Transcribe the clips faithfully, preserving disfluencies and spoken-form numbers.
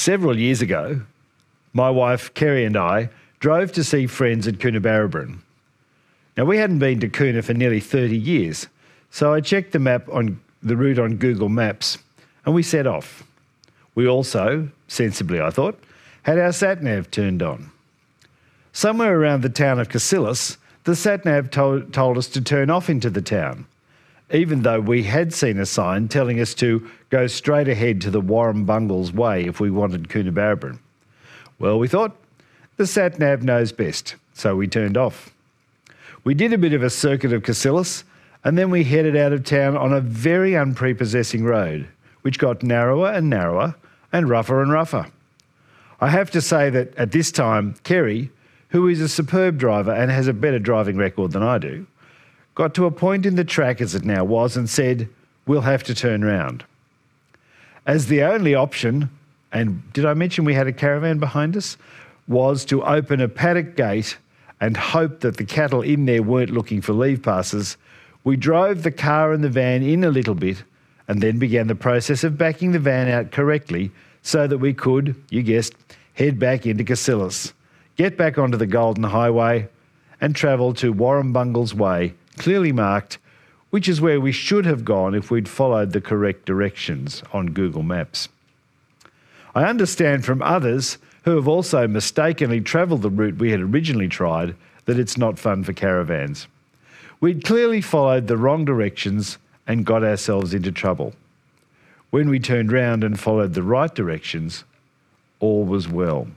Several years ago, my wife Kerry and I drove to see friends at Coonabarabran. Now, we hadn't been to Coona for nearly thirty years, so I checked the map on the route on Google Maps and we set off. We also, sensibly I thought, had our sat-nav turned on. Somewhere around the town of Cassillis, the sat-nav told, told us to turn off into the town, even though we had seen a sign telling us to go straight ahead to the Warrumbungles Way if we wanted Coonabarabran. Well, we thought, the sat-nav knows best, so we turned off. We did a bit of a circuit of Cassillis, and then we headed out of town on a very unprepossessing road, which got narrower and narrower and rougher and rougher. I have to say that at this time, Kerry, who is a superb driver and has a better driving record than I do, got to a point in the track as it now was and said, we'll have to turn round. As the only option, and did I mention we had a caravan behind us, was to open a paddock gate and hope that the cattle in there weren't looking for leave passes, we drove the car and the van in a little bit and then began the process of backing the van out correctly so that we could, you guessed, head back into Cassillis, get back onto the Golden Highway and travel to Warrumbungles Way, clearly marked, which is where we should have gone if we'd followed the correct directions on Google Maps. I understand from others who have also mistakenly travelled the route we had originally tried that it's not fun for caravans. We'd clearly followed the wrong directions and got ourselves into trouble. When we turned round and followed the right directions, all was well.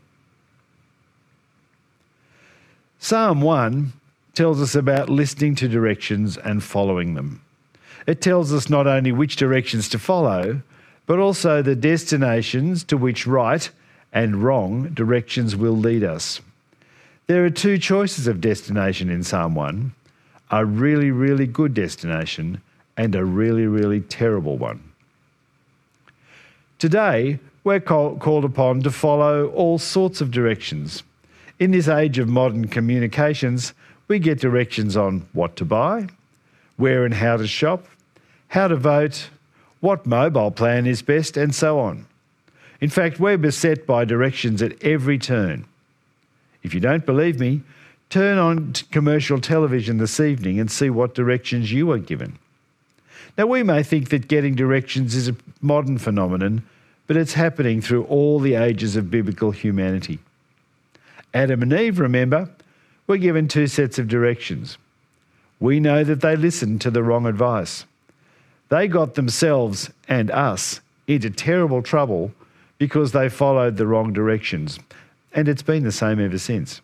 Psalm one tells us about listening to directions and following them. It tells us not only which directions to follow, but also the destinations to which right and wrong directions will lead us. There are two choices of destination in Psalm one, a really, really good destination and a really, really terrible one. Today, we're call- called upon to follow all sorts of directions. In this age of modern communications, we get directions on what to buy, where and how to shop, how to vote, what mobile plan is best, and so on. In fact, we're beset by directions at every turn. If you don't believe me, turn on t- commercial television this evening and see what directions you are given. Now, we may think that getting directions is a modern phenomenon, but it's happening through all the ages of biblical humanity. Adam and Eve, remember, were given two sets of directions. We know that they listened to the wrong advice. They got themselves and us into terrible trouble because they followed the wrong directions, and it's been the same ever since.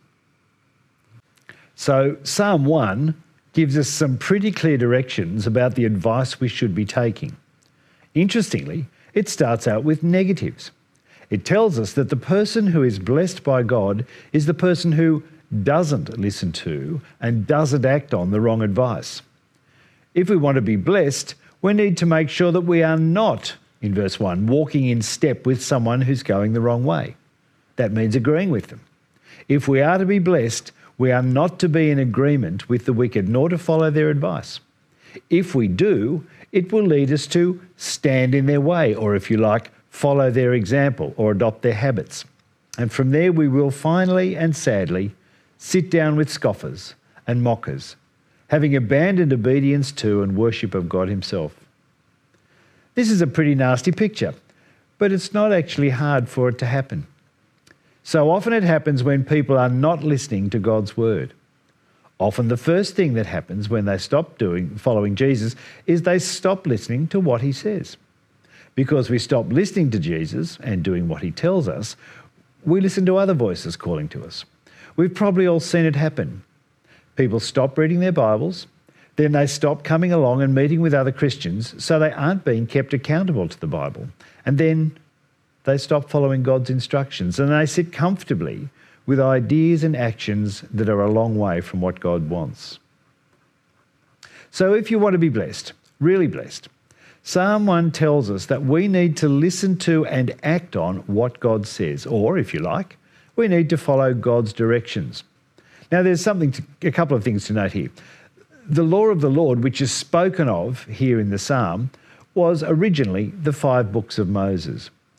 So Psalm one gives us some pretty clear directions about the advice we should be taking. Interestingly, it starts out with negatives. It tells us that the person who is blessed by God is the person who doesn't listen to and doesn't act on the wrong advice. If we want to be blessed, we need to make sure that we are not, in verse one, walking in step with someone who's going the wrong way. That means agreeing with them. If we are to be blessed, we are not to be in agreement with the wicked, nor to follow their advice. If we do, it will lead us to stand in their way, or if you like, follow their example or adopt their habits. And from there we will finally and sadly sit down with scoffers and mockers, having abandoned obedience to and worship of God himself. This is a pretty nasty picture, but it's not actually hard for it to happen. So often it happens when people are not listening to God's word. Often the first thing that happens when they stop doing following Jesus is they stop listening to what he says. Because we stop listening to Jesus and doing what he tells us, we listen to other voices calling to us. We've probably all seen it happen. People stop reading their Bibles, then they stop coming along and meeting with other Christians, so they aren't being kept accountable to the Bible. And then they stop following God's instructions and they sit comfortably with ideas and actions that are a long way from what God wants. So if you want to be blessed, really blessed, Psalm one tells us that we need to listen to and act on what God says, or if you like, we need to follow God's directions. Now there's something, to, a couple of things to note here. The law of the Lord, which is spoken of here in the Psalm, was originally the five books of Moses.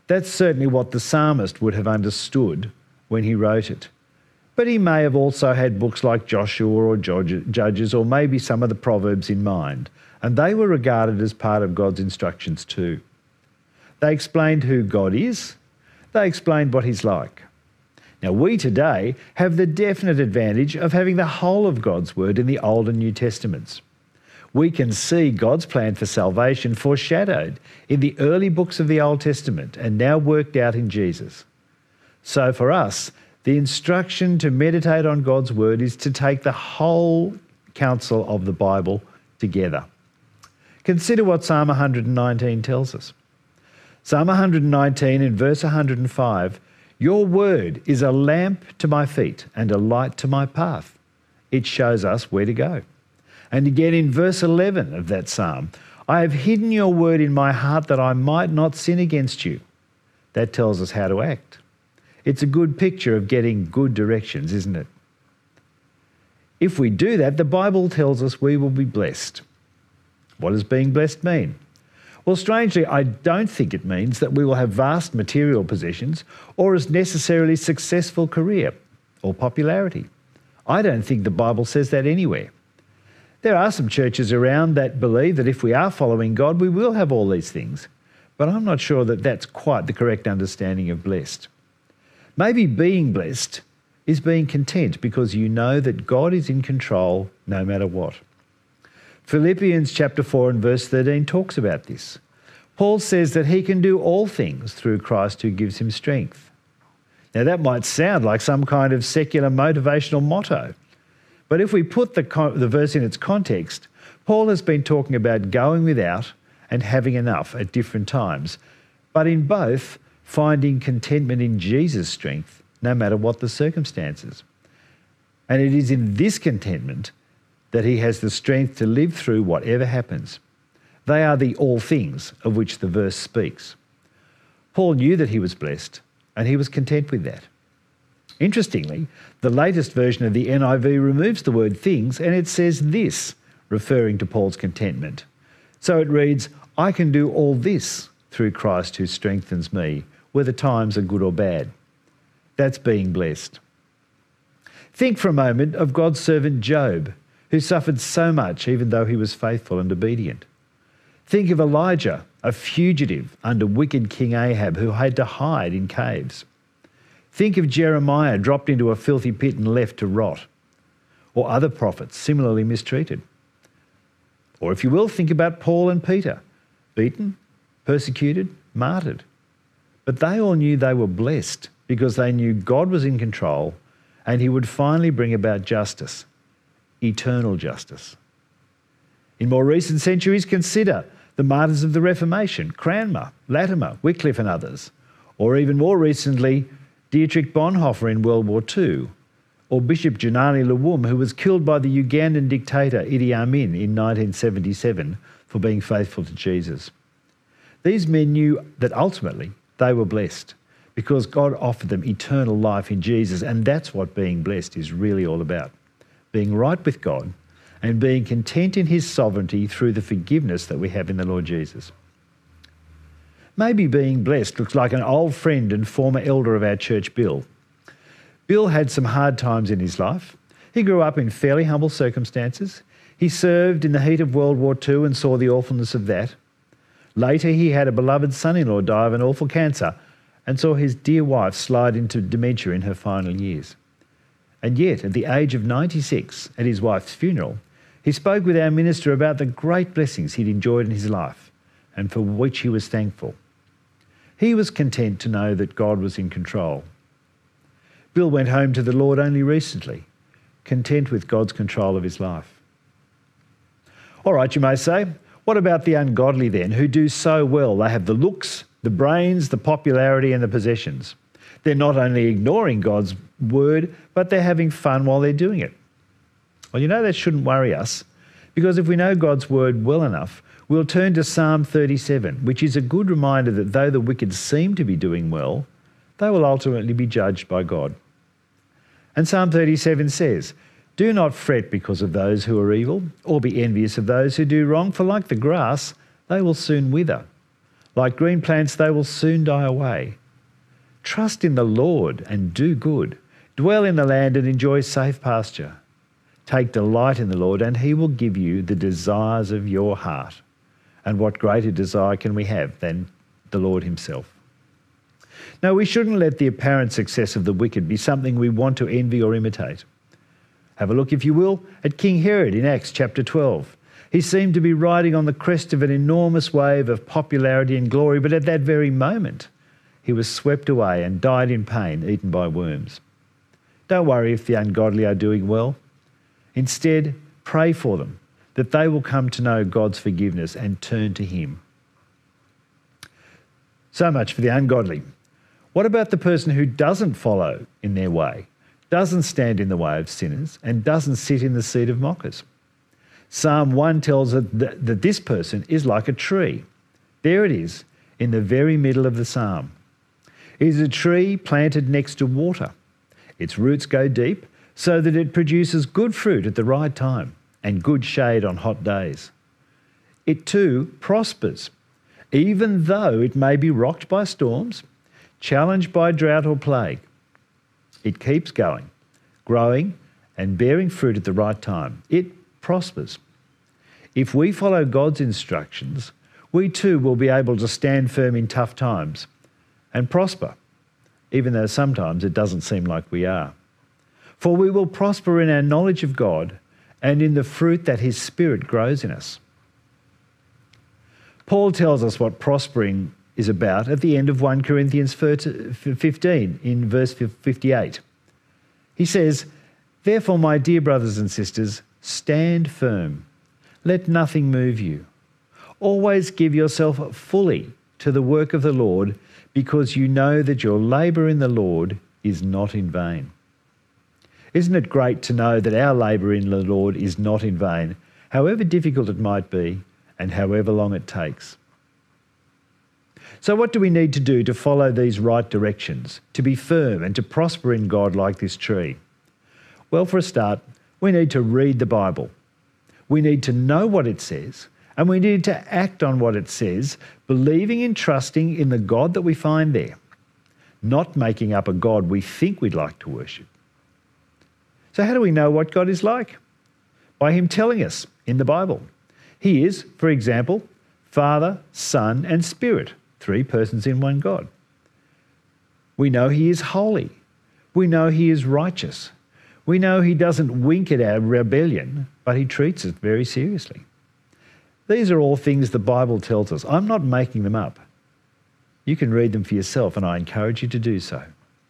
That's certainly what the psalmist would have understood when he wrote it. But he may have also had books like Joshua or Judges, or maybe some of the Proverbs in mind, and they were regarded as part of God's instructions too. They explained who God is. They explained what he's like. Now, we today have the definite advantage of having the whole of God's word in the Old and New Testaments. We can see God's plan for salvation foreshadowed in the early books of the Old Testament and now worked out in Jesus. So for us, the instruction to meditate on God's word is to take the whole counsel of the Bible together. Consider what Psalm one hundred nineteen tells us. Psalm one hundred nineteen in verse one hundred five, "Your word is a lamp to my feet and a light to my path." It shows us where to go. And again in verse eleven of that psalm, "I have hidden your word in my heart that I might not sin against you." That tells us how to act. It's a good picture of getting good directions, isn't it? If we do that, the Bible tells us we will be blessed. What does being blessed mean? Well, strangely, I don't think it means that we will have vast material possessions or a necessarily successful career or popularity. I don't think the Bible says that anywhere. There are some churches around that believe that if we are following God, we will have all these things, but I'm not sure that that's quite the correct understanding of blessed. Maybe being blessed is being content because you know that God is in control no matter what. Philippians chapter four and verse thirteen talks about this. Paul says that he can do all things through Christ who gives him strength. Now that might sound like some kind of secular motivational motto, but if we put the, con- the verse in its context, Paul has been talking about going without and having enough at different times, but in both, finding contentment in Jesus' strength, no matter what the circumstances. And it is in this contentment that he has the strength to live through whatever happens. They are the all things of which the verse speaks. Paul knew that he was blessed, and he was content with that. Interestingly, the latest version of the N I V removes the word things, and it says this, referring to Paul's contentment. So it reads, "I can do all this through Christ who strengthens me, whether times are good or bad." That's being blessed. Think for a moment of God's servant Job, who suffered so much even though he was faithful and obedient. Think of Elijah, a fugitive under wicked King Ahab who had to hide in caves. Think of Jeremiah dropped into a filthy pit and left to rot, or other prophets similarly mistreated. Or if you will, think about Paul and Peter, beaten, persecuted, martyred. But they all knew they were blessed because they knew God was in control and he would finally bring about justice, eternal justice. In more recent centuries, consider the martyrs of the Reformation, Cranmer, Latimer, Wycliffe and others, or even more recently, Dietrich Bonhoeffer in World War Two, or Bishop Janani Luwum, who was killed by the Ugandan dictator Idi Amin in nineteen seventy-seven for being faithful to Jesus. These men knew that ultimately they were blessed because God offered them eternal life in Jesus, and that's what being blessed is really all about. Being right with God and being content in his sovereignty through the forgiveness that we have in the Lord Jesus. Maybe being blessed looks like an old friend and former elder of our church, Bill. Bill had some hard times in his life. He grew up in fairly humble circumstances. He served in the heat of World War Two and saw the awfulness of that. Later, he had a beloved son-in-law die of an awful cancer and saw his dear wife slide into dementia in her final years. And yet, at the age of ninety-six, at his wife's funeral, he spoke with our minister about the great blessings he'd enjoyed in his life and for which he was thankful. He was content to know that God was in control. Bill went home to the Lord only recently, content with God's control of his life. All right, you may say, what about the ungodly then, who do so well? They have the looks, the brains, the popularity and the possessions. They're not only ignoring God's word, but they're having fun while they're doing it. Well, you know, that shouldn't worry us, because if we know God's word well enough, we'll turn to Psalm thirty-seven, which is a good reminder that though the wicked seem to be doing well, they will ultimately be judged by God. And Psalm thirty-seven says, "Do not fret because of those who are evil, or be envious of those who do wrong, for like the grass, they will soon wither. Like green plants, they will soon die away. Trust in the Lord and do good. Dwell in the land and enjoy safe pasture. Take delight in the Lord, and he will give you the desires of your heart. And what greater desire can we have than the Lord himself? No, we shouldn't let the apparent success of the wicked be something we want to envy or imitate. Have a look, if you will, at King Herod in Acts chapter twelve. He seemed to be riding on the crest of an enormous wave of popularity and glory, but at that very moment, he was swept away and died in pain, eaten by worms. Don't worry if the ungodly are doing well. Instead, pray for them, that they will come to know God's forgiveness and turn to him. So much for the ungodly. What about the person who doesn't follow in their way, doesn't stand in the way of sinners, and doesn't sit in the seat of mockers? Psalm one tells us that, that this person is like a tree. There it is, in the very middle of the psalm. It is a tree planted next to water. Its roots go deep so that it produces good fruit at the right time and good shade on hot days. It too prospers, even though it may be rocked by storms, challenged by drought or plague. It keeps going, growing and bearing fruit at the right time. It prospers. If we follow God's instructions, we too will be able to stand firm in tough times and prosper, even though sometimes it doesn't seem like we are. For we will prosper in our knowledge of God and in the fruit that his Spirit grows in us. Paul tells us what prospering is about at the end of First Corinthians fifteen in verse fifty-eight. He says, "Therefore, my dear brothers and sisters, stand firm. Let nothing move you. Always give yourself fully to the work of the Lord, because you know that your labour in the Lord is not in vain." Isn't it great to know that our labour in the Lord is not in vain, however difficult it might be and however long it takes? So what do we need to do to follow these right directions, to be firm and to prosper in God like this tree? Well, for a start, we need to read the Bible. We need to know what it says, and we need to act on what it says, believing and trusting in the God that we find there, not making up a God we think we'd like to worship. So how do we know what God is like? By him telling us in the Bible. He is, for example, Father, Son, and Spirit, three persons in one God. We know he is holy. We know he is righteous. We know he doesn't wink at our rebellion, but he treats it very seriously. These are all things the Bible tells us. I'm not making them up. You can read them for yourself, and I encourage you to do so.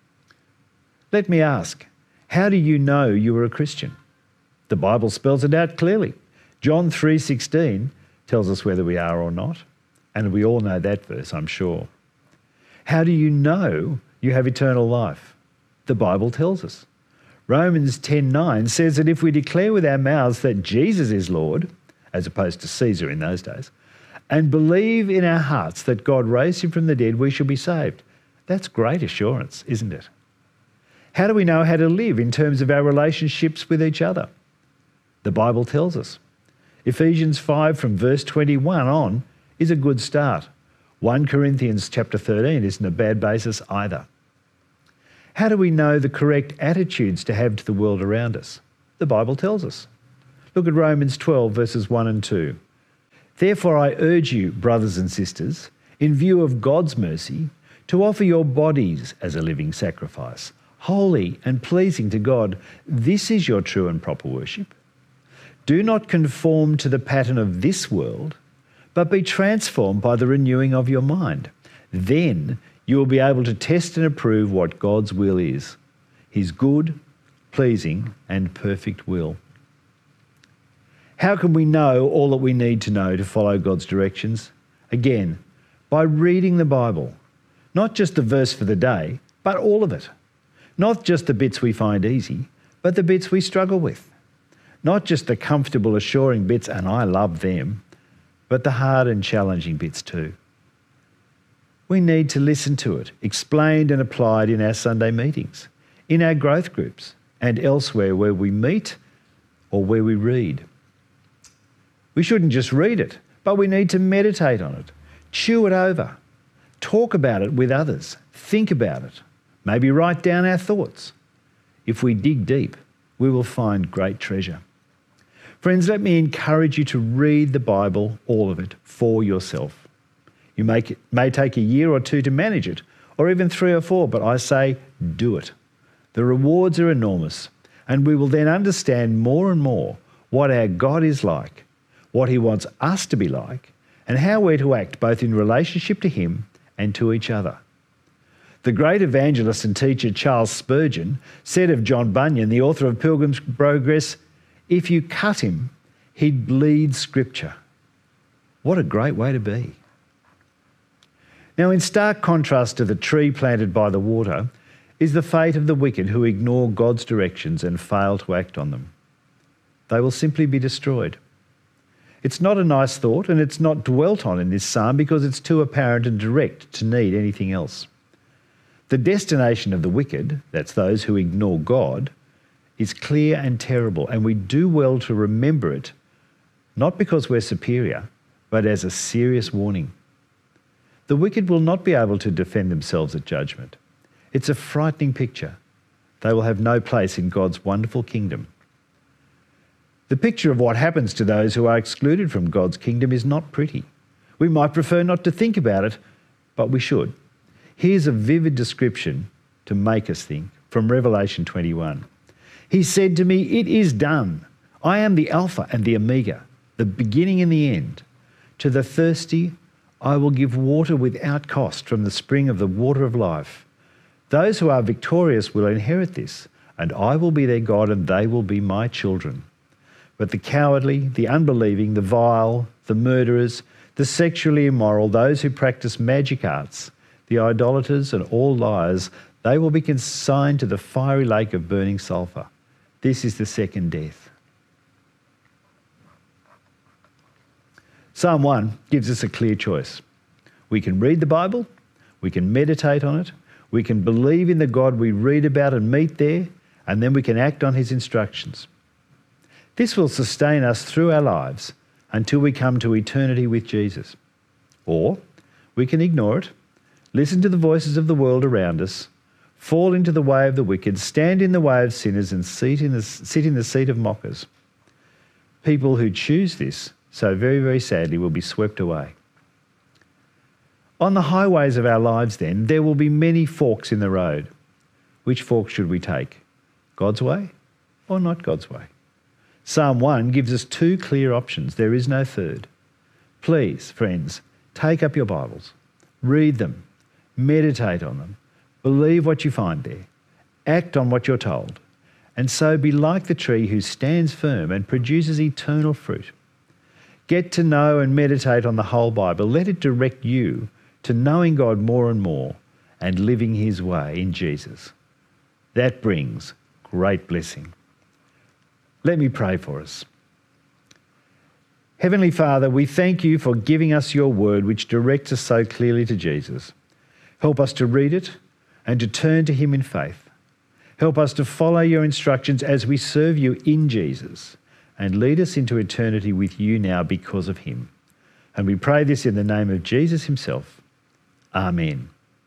Let me ask, how do you know you are a Christian? The Bible spells it out clearly. John three sixteen tells us whether we are or not, and we all know that verse, I'm sure. How do you know you have eternal life? The Bible tells us. Romans ten nine says that if we declare with our mouths that Jesus is Lord, as opposed to Caesar in those days, and believe in our hearts that God raised him from the dead, we shall be saved. That's great assurance, isn't it? How do we know how to live in terms of our relationships with each other? The Bible tells us. Ephesians five from verse twenty-one on is a good start. First Corinthians chapter thirteen isn't a bad basis either. How do we know the correct attitudes to have to the world around us? The Bible tells us. Look at Romans twelve verses one and two. Therefore I urge you, brothers and sisters, in view of God's mercy, to offer your bodies as a living sacrifice, holy and pleasing to God. This is your true and proper worship. Do not conform to the pattern of this world, but be transformed by the renewing of your mind. Then you will be able to test and approve what God's will is, his good, pleasing, and perfect will. How can we know all that we need to know to follow God's directions? Again, by reading the Bible, not just the verse for the day, but all of it. Not just the bits we find easy, but the bits we struggle with. Not just the comfortable, assuring bits, and I love them, but the hard and challenging bits too. We need to listen to it, explained and applied in our Sunday meetings, in our growth groups, and elsewhere where we meet or where we read. We shouldn't just read it, but we need to meditate on it, Chew it over. Talk about it with others. Think about it. Maybe write down our thoughts. If we dig deep, we will find great treasure. Friends, let me encourage you to read the Bible, all of it, for yourself. You may, it may take a year or two to manage it, or even three or four, but I say do it. The rewards are enormous, and we will then understand more and more what our God is like, what he wants us to be like, and how we're to act both in relationship to him and to each other. The great evangelist and teacher Charles Spurgeon said of John Bunyan, the author of Pilgrim's Progress, if you cut him, he'd bleed scripture. What a great way to be. Now, in stark contrast to the tree planted by the water is the fate of the wicked who ignore God's directions and fail to act on them. They will simply be destroyed. It's not a nice thought, and it's not dwelt on in this psalm because it's too apparent and direct to need anything else. The destination of the wicked, that's those who ignore God, is clear and terrible, and we do well to remember it, not because we're superior, but as a serious warning. The wicked will not be able to defend themselves at judgment. It's a frightening picture. They will have no place in God's wonderful kingdom. The picture of what happens to those who are excluded from God's kingdom is not pretty. We might prefer not to think about it, but we should. Here's a vivid description to make us think from Revelation twenty-one. He said to me, "It is done. I am the Alpha and the Omega, the beginning and the end. To the thirsty, I will give water without cost from the spring of the water of life. Those who are victorious will inherit this, and I will be their God, and they will be my children. But the cowardly, the unbelieving, the vile, the murderers, the sexually immoral, those who practice magic arts, the idolaters and all liars, they will be consigned to the fiery lake of burning sulphur. This is the second death." Psalm one gives us a clear choice. We can read the Bible, we can meditate on it, we can believe in the God we read about and meet there, and then we can act on his instructions. This will sustain us through our lives until we come to eternity with Jesus. Or we can ignore it, listen to the voices of the world around us, fall into the way of the wicked, stand in the way of sinners, and sit in the, sit in the seat of mockers. People who choose this, so very, very sadly, will be swept away. On the highways of our lives, then, there will be many forks in the road. Which fork should we take? God's way or not God's way? Psalm one gives us two clear options. There is no third. Please, friends, take up your Bibles, read them, meditate on them, believe what you find there, act on what you're told, and so be like the tree who stands firm and produces eternal fruit. Get to know and meditate on the whole Bible. Let it direct you to knowing God more and more and living his way in Jesus. That brings great blessing. Let me pray for us. Heavenly Father, we thank you for giving us your word which directs us so clearly to Jesus. Help us to read it and to turn to him in faith. Help us to follow your instructions as we serve you in Jesus, and lead us into eternity with you now because of him. And we pray this in the name of Jesus himself. Amen.